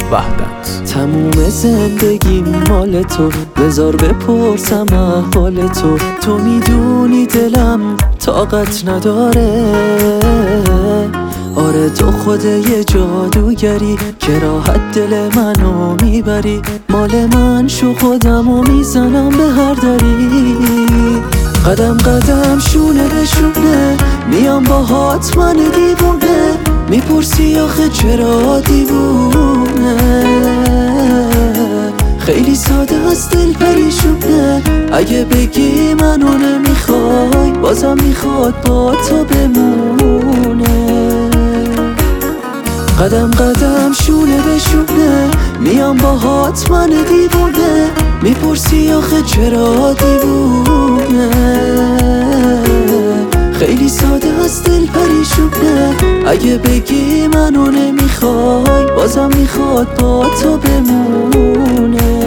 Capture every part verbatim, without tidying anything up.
وحدت. تموم زندگی مال تو، بذار بپرسم احوال تو. تو میدونی دلم طاقت نداره. آره تو خود یه جادوگری که راحت دل منو میبری. مال من شو خودمو میزنم به هر دری. قدم قدم شونه به شونه میام باهات من دیوونه. میپرسی آخه چرا دیوونه؟ خیلی ساده از دل پریشونه. اگه بگی منو نمیخوای بازم میخواد با تو بمونه. قدم قدم شونه به شونه میام باهات من دیوونه. میپرسی آخه چرا دیوونه؟ خیلی ساده از دل پریشونه. اگه بگی منو نمیخوای بازم میخواد با تو بمونه.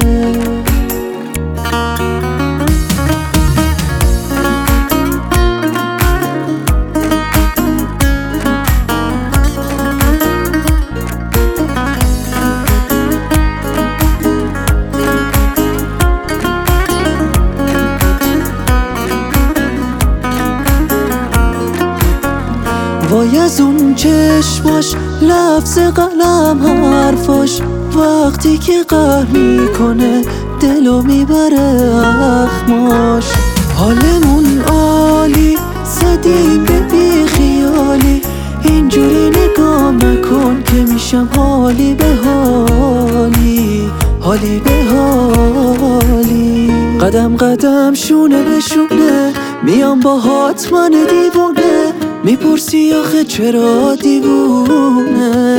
وای از اون چشماش، لفظ قلم حرفاش، وقتی که قهر میکنه دلو میبره اخماش. حالمون عالی زدیم به بی خیالی. اینجوری نگاه نکن که میشم حالی به حالی، حالی به حالی. قدم قدم شونه به شونه میام باهات من دیوونه. میپرسی آخه چرا دیوونه؟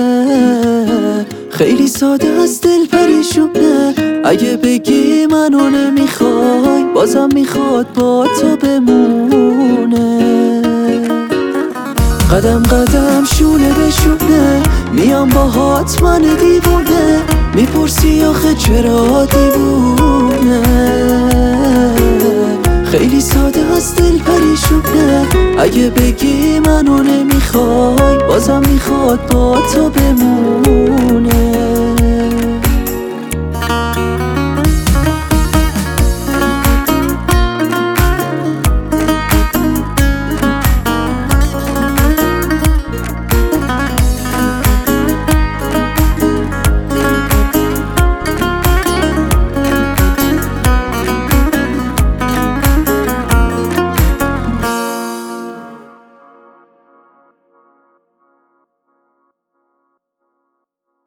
خیلی ساده از دل پریشونه. اگه بگی منو نمیخوای بازم میخواد با تو بمونه. قدم قدم شونه به شونه میام باهات من دیوونه. میپرسی آخه چرا دیوونه؟ خیلی ساده از دل پریشونه. اگه بگی منو نمیخوای بازم میخواد با تو بمونه.